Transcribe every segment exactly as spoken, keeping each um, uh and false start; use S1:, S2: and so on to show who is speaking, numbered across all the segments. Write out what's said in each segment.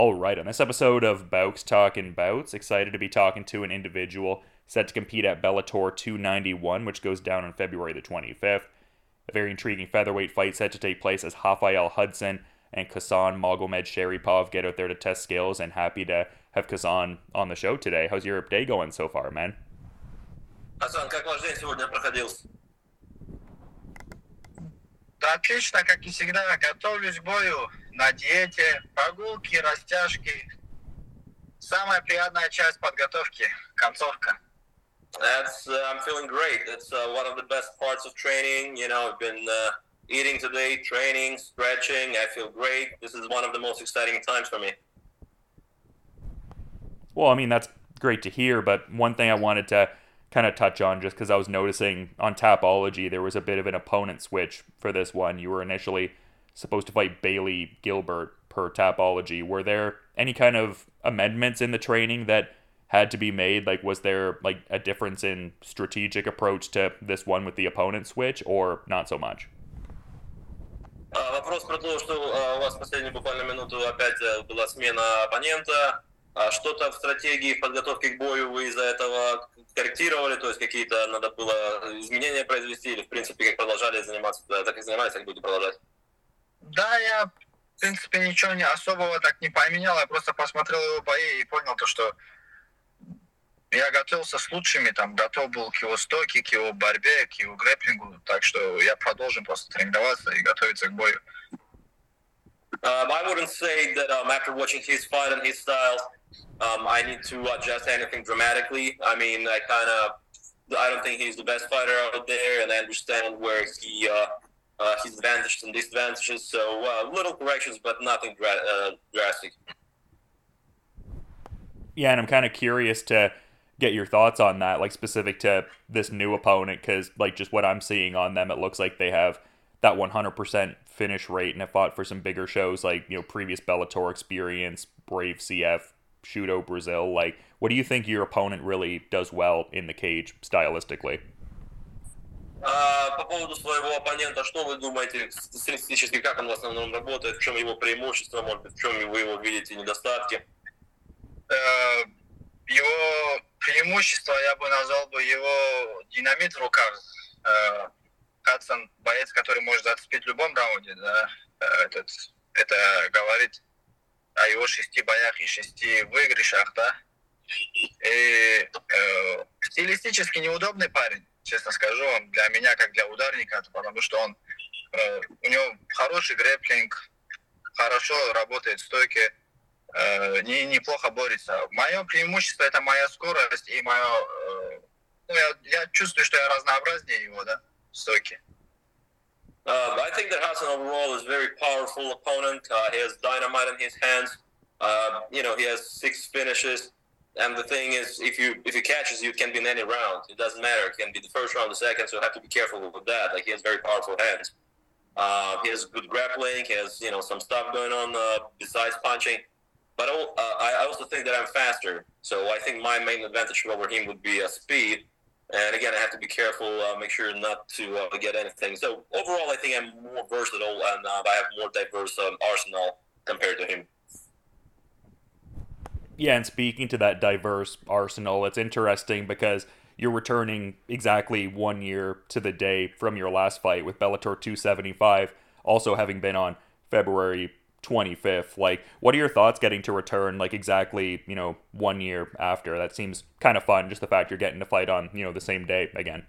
S1: All right, on this episode of Bouks Talking Bouts, excited to be talking to an individual set to compete at Bellator two ninety-one, which goes down on February the twenty-fifth. A very intriguing featherweight fight set to take place as Rafael Hudson and Kazan Magomed Sharipov get out there to test skills, and happy to have Kazan on the show today. How's your day going so far, man?
S2: Асан, как ваш день сегодня проходил?
S3: Да отлично, как и всегда. Готовлюсь к бою на диете, прогулки, растяжки. Самая приятная часть подготовки, концовка.
S2: That's uh, I'm feeling great. That's uh, one of the best parts of training. You know, I've been uh, eating today, training, stretching. I feel great. This is one of the most exciting times for me.
S1: Well, I mean, that's great to hear, but one thing I wanted to kind of touch on, just because I was noticing on Tapology, there was a bit of an opponent switch for this one. You were initially supposed to fight Bailey Gilbert per Tapology. Were there any kind of amendments in the training that had to be made? Like, was there like a difference in strategic approach to this one with the opponent switch, or not so much?
S2: Uh, вопрос про то, что uh, у вас в последнюю буквально минуту опять uh, была смена оппонента. А что-то в стратегии, в подготовке к бою вы из-за этого корректировали, то есть какие-то надо было изменения произвести, или в принципе как продолжали заниматься, так и занимались, так будете продолжать?
S3: Да, я, в принципе, ничего не особого так не поменял. Я просто посмотрел его бои и понял то, что я готовился с лучшими, там, готов был к его стойке, к его борьбе, к его грэпплингу. Так что я продолжим просто тренироваться и готовиться к бою.
S2: Um, I wouldn't say that um, after watching his fight and his styles, um, I need to adjust anything dramatically. I mean, I kind of, I don't think he's the best fighter out there, and I understand where he, uh, uh, his advantages and disadvantages. So uh, little corrections, but nothing dra- uh, drastic.
S1: Yeah, and I'm kind of curious to get your thoughts on that, like specific to this new opponent, because like just what I'm seeing on them, it looks like they have that one hundred percent finish rate and have fought for some bigger shows like, you know, previous Bellator experience, Brave C F, Shudo Brazil. Like, what do you think your opponent really does well in the cage stylistically?
S2: Uh, по поводу своего оппонента, что вы думаете стилистически, как он в основном работает, в чем его преимущество, может быть, в чем вы его видите недостатки?
S3: Э, Его преимущество, я бы назвал бы его динамит в руках. Э, Хадсон боец, который может зацепить в любом раунде, да. Этот, это говорит о его шести боях и шести выигрышах, да. И э, стилистически неудобный парень, честно скажу, он для меня как для ударника, потому что он э, у него хороший грэпплинг, хорошо работает в стойке, э, не, неплохо борется. Мое преимущество это моя скорость и мое, э, ну, я, я чувствую, что я разнообразнее его, да. Stойки.
S2: Uh, I think that Hassan overall is a very powerful opponent. Uh, he has dynamite in his hands. Uh, you know, he has six finishes. And the thing is, if you if he catches you, it can be in any round. It doesn't matter. It can be the first round, the second, so you have to be careful with that. Like, he has very powerful hands. Uh, he has good grappling. He has, you know, some stuff going on uh, besides punching. But uh, I also think that I'm faster. So I think my main advantage over him would be uh, speed. And again, I have to be careful, uh, make sure not to uh, get anything. So overall, I think I'm more versatile and uh, I have more diverse um, arsenal compared to him.
S1: Yeah, and speaking to that diverse arsenal, it's interesting because you're returning exactly one year to the day from your last fight with Bellator two seventy-five, also having been on February twenty-fifth. Like, what are your thoughts getting to return like exactly, you know, one year after? That seems kind of fun, just the fact you're getting to fight on, you know, the same day again.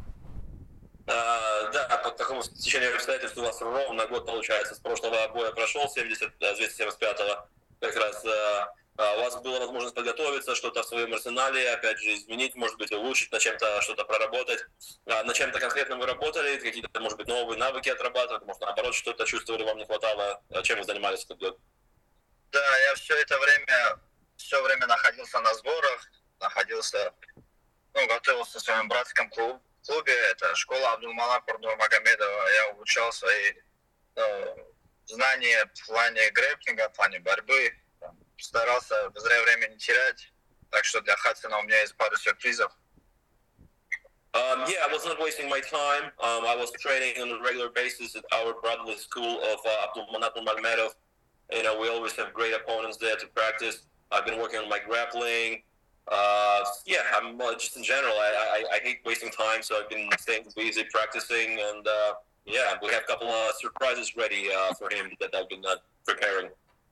S2: Uh, да, по такому стечению обстоятельств у вас ровно год, получается, с прошлого боя прошел, семьдесят, двести семьдесят пятого, как раз uh, uh, у вас была возможность подготовиться, что-то в своем арсенале, опять же, изменить, может быть, улучшить, на чем-то что-то проработать. Uh, на чем-то конкретно вы работали, какие-то, может быть, новые навыки отрабатывать, может, наоборот, что-то чувствовали, вам не хватало, чем вы занимались этот год?
S3: Да, я все это время, все время находился на сборах, находился, ну, готовился в своем братском клубе. клубе, это школа Абдулмалака Нурмагомедова. Я улучшал свои ну, знания в плане грэпплинга, в плане борьбы. Там, старался зря время не терять. Так что для Хадсона у меня есть пару сюрпризов.
S2: Um, yeah, I was not wasting my time. Um, I was training on a regular basis at our brotherly school of uh, Abdul Manap Nurmagomedov. You know, we always have great opponents there to practice. I've been working on my grappling. Uh, yeah, I'm uh, just in general. I, I I hate wasting time, so I've been staying busy practicing, and uh, yeah, we have a couple of surprises ready uh, for him that I've been uh, preparing.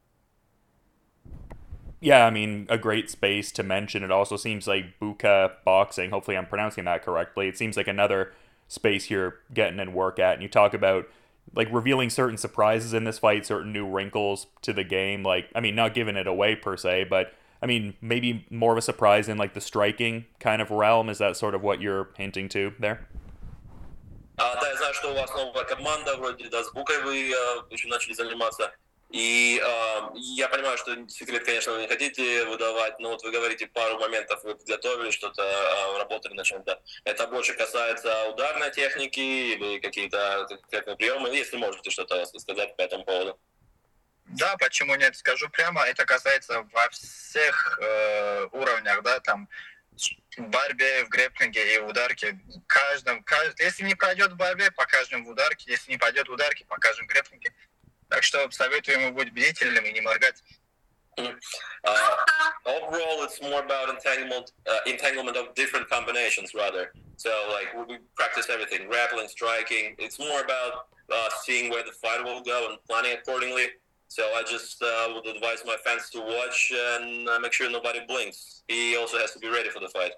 S1: Yeah, I mean, a great space to mention. It also seems like Buka Boxing, hopefully I'm pronouncing that correctly, it seems like another space you're getting in work at. And you talk about like revealing certain surprises in this fight, certain new wrinkles to the game. Like, I mean, not giving it away per se, but I mean, maybe more of a surprise in like the striking kind of realm. Is that sort of what you're hinting to there?
S2: А, да, я знаю, что у вас новая команда, вроде, да, с Букой вы э, еще начали заниматься. И э, я понимаю, что секрет, конечно, вы не хотите выдавать, но вот вы говорите, пару моментов вы подготовили, что-то э, работали над чем-то. Это больше касается ударной техники или какие-то конкретные приемы, если можете что-то сказать по этому поводу.
S3: Да, почему нет? Скажу прямо, это касается во всех э, уровнях, да, там, в борьбе, в грэпплинге и в ударке. Каждом, кажд... Если не пройдет в борьбе, покажем в ударке. Если не пойдет в ударке, покажем в грэпплинге. Так что советую ему быть бдительным и не моргать.
S2: Mm-hmm. Uh, overall, it's more about entanglement, uh, entanglement of different combinations, rather. So, like, we practice everything, grappling, striking. It's more about uh, seeing where the fight will go and planning accordingly. So I just uh, would advise my fans to watch and uh, make sure nobody blinks. He also has to be ready for the fight.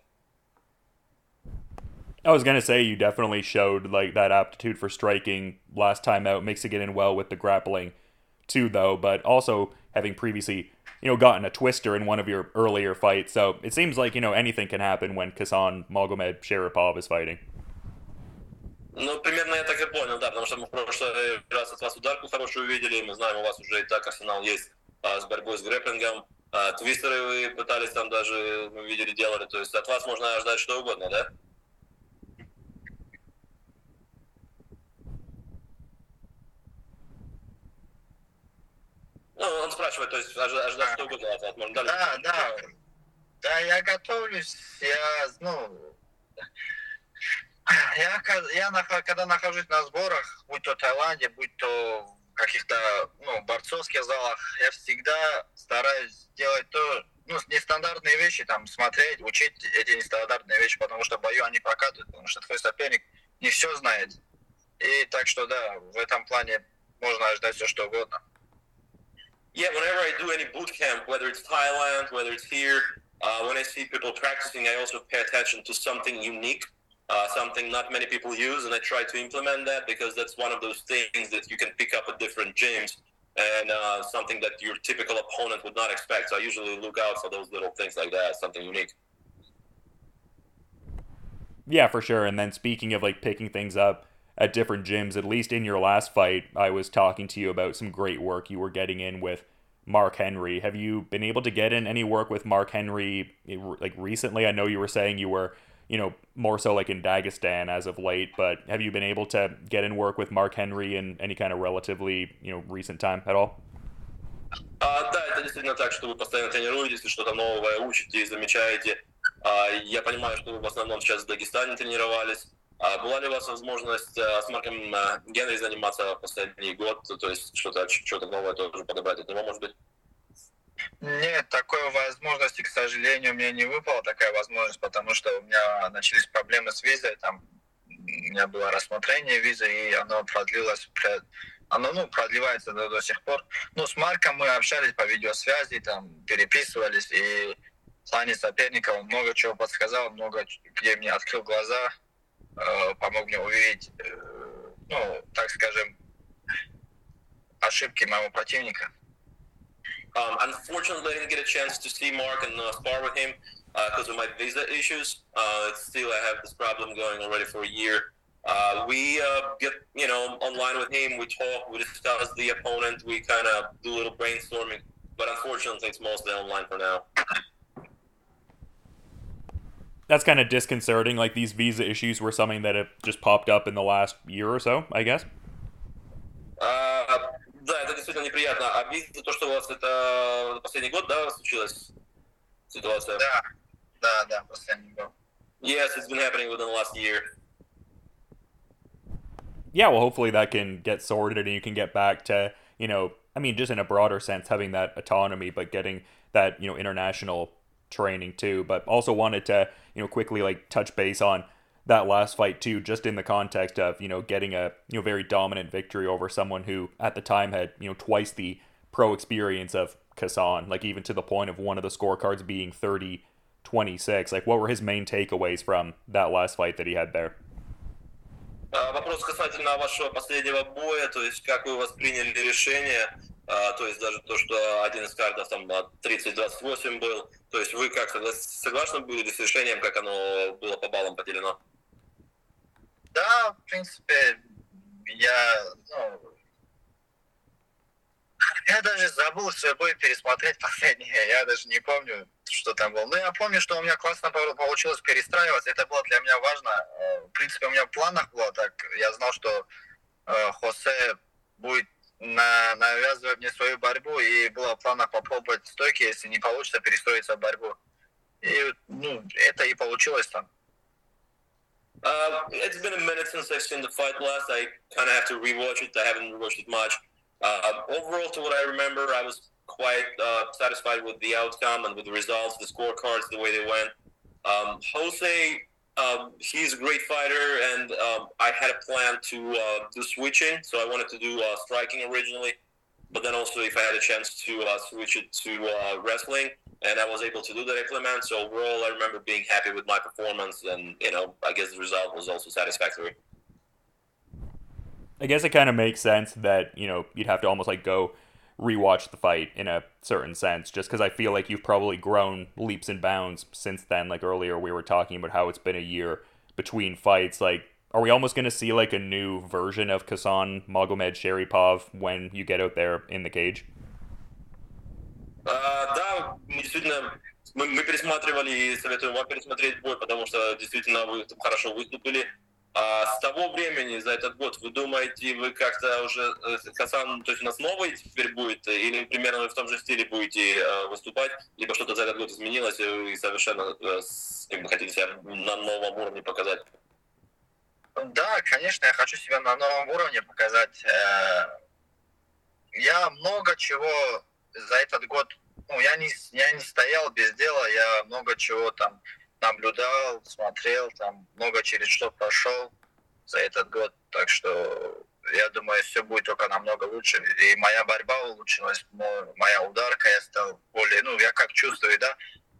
S1: I was gonna say you definitely showed like that aptitude for striking last time out, makes it get in well with the grappling too, though. But also having previously, you know, gotten a twister in one of your earlier fights, so it seems like, you know, anything can happen when Kasan Magomed Sharipov is fighting.
S2: Ну, примерно я так и понял, да, потому что мы в прошлый раз от вас ударку хорошую увидели, мы знаем, у вас уже и так арсенал есть а, с борьбой с грэпплингом, а, твистеры вы пытались там даже, мы видели, делали, то есть от вас можно ждать что угодно, да? Ну, он спрашивает, то есть ожидать что угодно от вас, можно дальше.
S3: Да, да, да, я готовлюсь, я, ну... Я, я когда нахожусь на сборах, будь то в Таиланде, будь то в каких-то ну, борцовских залах, я всегда стараюсь делать то, ну, нестандартные вещи, там, смотреть, учить эти нестандартные вещи, потому что в бою они прокатывают, потому что твой соперник не все знает. И так что, да, в этом плане можно ожидать все, что угодно.
S2: Yeah, whenever I do any boot camp, whether it's Thailand, whether it's here, uh, when I see people practicing, I also pay attention to something unique. Uh, something not many people use, and I try to implement that because that's one of those things that you can pick up at different gyms and uh, something that your typical opponent would not expect. So I usually look out for those little things like that, something unique.
S1: Yeah, for sure. And then speaking of like picking things up at different gyms, at least in your last fight, I was talking to you about some great work you were getting in with Mark Henry. Have you been able to get in any work with Mark Henry like recently? I know you were saying you were, you know, more so like in Dagestan as of late, but have you been able to get in work with Mark Henry in any kind of relatively, you know, recent time at all?
S2: А, да, это действительно так, что вы постоянно тренируетесь, и что-то новое учите и замечаете. А, я понимаю, что вы в основном сейчас в Дагестане тренировались. А была ли у вас возможность а, с Марком а, Генри заниматься последний год, то есть что-то, что-то новое тоже подобрать от него, может быть?
S3: Нет, такой возможности, к сожалению, мне не выпала такая возможность, потому что у меня начались проблемы с визой, там у меня было рассмотрение визы, и оно продлилось, оно ну, продлевается до, до сих пор. Ну, с Марком мы общались по видеосвязи, там переписывались, и в плане соперника он много чего подсказал, много где мне открыл глаза, э, помог мне увидеть, э, ну, так скажем, ошибки моего противника.
S2: Um, unfortunately, I didn't get a chance to see Mark and uh, spar with him because uh, of my visa issues. Uh, it's still, I have this problem going already for a year. Uh, we uh, get, you know, online with him. We talk. We discuss the opponent. We kind of do a little brainstorming. But unfortunately, it's mostly online for now.
S1: That's kind of disconcerting. Like these visa issues were something that have just popped up in the last year or so, I guess.
S2: Uh, Да, это действительно неприятно. А видите то, что у вас это последний год, да, случилась ситуация?
S3: Да, да, да, последний год.
S2: Yes, it's been happening within the last year.
S1: Yeah, well, hopefully that can get sorted and you can get back to, you know, I mean, just in a broader sense, having that autonomy, but getting that, you know, international training too. But also wanted to, you know, quickly like touch base on that last fight too, just in the context of, you know, getting a, you know, very dominant victory over someone who at the time had, you know, twice the pro experience of Kazan, like even to the point of one of the scorecards being thirty twenty-six. Like, what were his main takeaways from that last fight that he had there?
S2: А, Вопрос касательно вашего последнего боя, то есть как вы восприняли решение, а, то есть даже то, что один из картов там тридцать двадцать восемь был, то есть вы как тогда согласны были с решением, как оно было по баллам поделено?
S3: Да, в принципе, я, ну, я даже забыл свой бой пересмотреть последнее, я даже не помню, что там было. Но я помню, что у меня классно получилось перестраиваться, это было для меня важно. В принципе, у меня в планах было так, я знал, что э, Хосе будет на, навязывать мне свою борьбу, и было в планах попробовать стойки, если не получится, перестроиться в борьбу. И, ну, это и получилось там.
S2: Uh, it's been a minute since I've seen the fight last. I kind of have to rewatch it. I haven't watched it much. Uh, overall, to what I remember, I was quite uh, satisfied with the outcome and with the results, the scorecards, the way they went. Um, Jose, um, he's a great fighter, and um, I had a plan to uh, do switching, so I wanted to do uh, striking originally, but then also if I had a chance to uh, switch it to uh, wrestling, and I was able to do that implement. So overall, I remember being happy with my performance, and you know, I guess the result was also satisfactory.
S1: I guess it kind of makes sense that, you know, you'd have to almost like go rewatch the fight in a certain sense, just because I feel like you've probably grown leaps and bounds since then. Like earlier, we were talking about how it's been a year between fights. Like, are we almost going to see like a new version of Kazan Magomed Sharipov when you get out there in the cage?
S2: Uh, да, мы действительно мы, мы пересматривали и советуем вам пересмотреть бой, потому что действительно вы там хорошо выступили. А с того времени, за этот год, вы думаете, вы как-то уже Хасан, то есть у нас новый теперь будет, или примерно в том же стиле будете э, выступать, либо что-то за этот год изменилось, и вы совершенно э, как бы хотите себя на новом уровне показать?
S3: Да, конечно, я хочу себя на новом уровне показать. Я много чего за этот год, ну, я не, я не стоял без дела, я много чего там наблюдал, смотрел, там много через что прошел за этот год, так что я думаю, все будет только намного лучше. И моя борьба улучшилась, моя ударка, я стал более, ну, я как чувствую, да?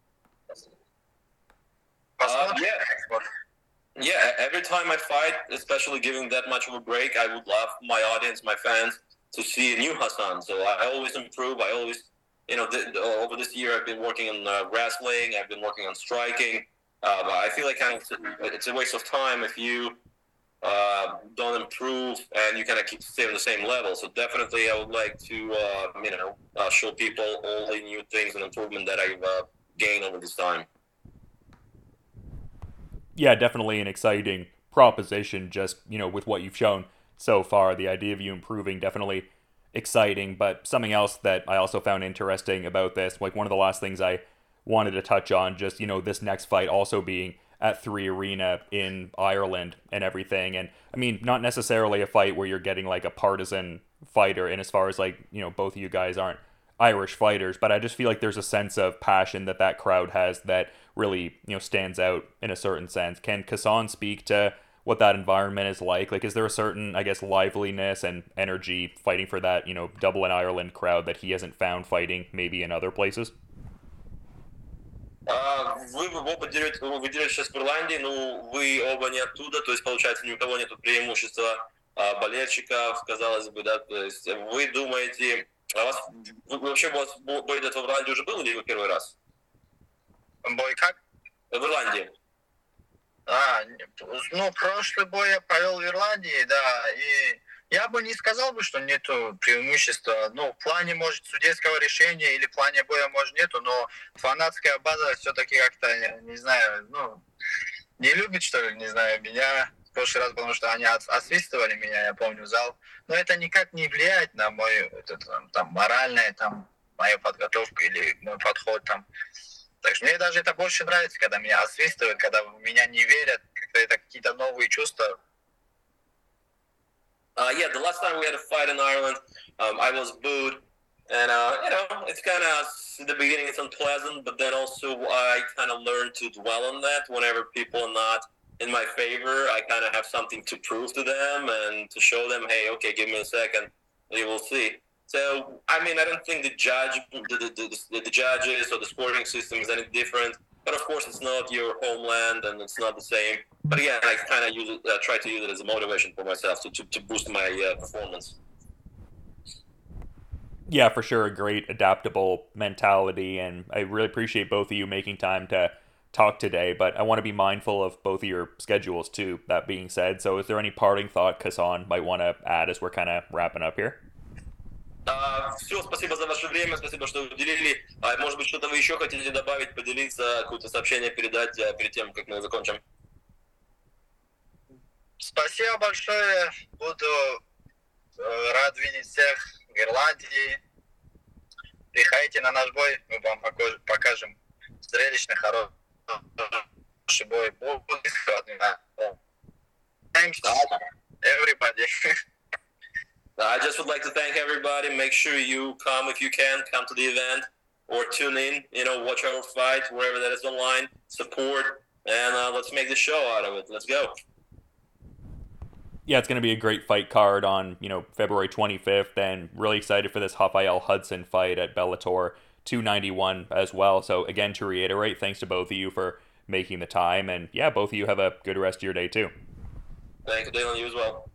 S2: Посмотрим. Uh, yeah. yeah, every time I fight, especially giving that much of a break, I would love my audience, my fans, to see a new Hassan. So I always improve, I always, you know, th- over this year I've been working on uh, wrestling, I've been working on striking. Uh, but I feel like kind of it's a waste of time if you uh, don't improve and you kind of keep staying on the same level. So definitely, I would like to uh, you know uh, show people all the new things and improvement that I've uh, gained over this time.
S1: Yeah, definitely an exciting proposition. Just, you know, with what you've shown so far, the idea of you improving, definitely exciting. But something else that I also found interesting about this, like one of the last things I wanted to touch on, just, you know, this next fight also being at three Arena in Ireland and everything. And I mean, not necessarily a fight where you're getting like a partisan fighter, and as far as like, you know, both of you guys aren't Irish fighters, but I just feel like there's a sense of passion that that crowd has that really, you know, stands out in a certain sense. Can Kazan speak to what that environment is like? Like, is there a certain, I guess, liveliness and energy fighting for that, you know, Dublin, Ireland crowd that he hasn't found fighting maybe in other places?
S2: А, Вы оба делите, вы делите сейчас в Ирландии, но вы оба не оттуда, то есть, получается, ни у кого нет преимущества а, болельщиков, казалось бы, да, то есть вы думаете, а вас, вы, вообще у вас бой до этого в Ирландии уже был или вы первый раз?
S3: Бой как?
S2: В Ирландии.
S3: А, ну, прошлый бой я провел в Ирландии, да, и я бы не сказал бы, что нету преимущества. Ну, в плане, может, судейского решения или в плане боя, может, нету, но фанатская база все-таки как-то, не знаю, ну, не любит, что ли, не знаю, меня в прошлый раз, потому что они освистывали меня, я помню, зал. Но это никак не влияет на мою, это, там, там, моральное, там, мою подготовку или мой подход, там. Так что мне даже это больше нравится, когда меня освистывают, когда в меня не верят, когда это какие-то новые чувства.
S2: Uh, yeah, the last time we had a fight in Ireland, um, I was booed, and uh, you know, it's kind of in the beginning it's unpleasant, but then also I kind of learned to dwell on that. Whenever people are not in my favor, I kind of have something to prove to them and to show them, hey, okay, give me a second, you will see. So, I mean, I don't think the judge, the, the, the, the judges or the scoring system is any different. But of course, it's not your homeland and it's not the same. But again, I kind of use it, uh, try to use it as a motivation for myself to, to, to boost my uh, performance.
S1: Yeah, for sure, a great adaptable mentality, and I really appreciate both of you making time to talk today. But I want to be mindful of both of your schedules too. That being said, so is there any parting thought Kasan might want to add as we're kind of wrapping up here?
S2: Uh, все, спасибо за ваше время, спасибо, что уделили. А, может быть, что-то вы еще хотите добавить, поделиться, какое-то сообщение передать uh, перед тем, как мы закончим?
S3: Спасибо большое. Буду э, рад видеть всех в Ирландии. Приходите на наш бой, мы вам покажем зрелищный, хороший бой. Thanks, everybody.
S2: I just would like to thank everybody. Make sure you come if you can, come to the event or tune in, you know, watch our fight, wherever that is online, support, and uh, let's make the show out of it. Let's go.
S1: Yeah, it's going to be a great fight card on, you know, February twenty-fifth, and really excited for this Rafael Hudson fight at Bellator two ninety-one as well. So again, to reiterate, thanks to both of you for making the time, and yeah, both of you have a good rest of your day too.
S2: Thank you, Dylan. You as well.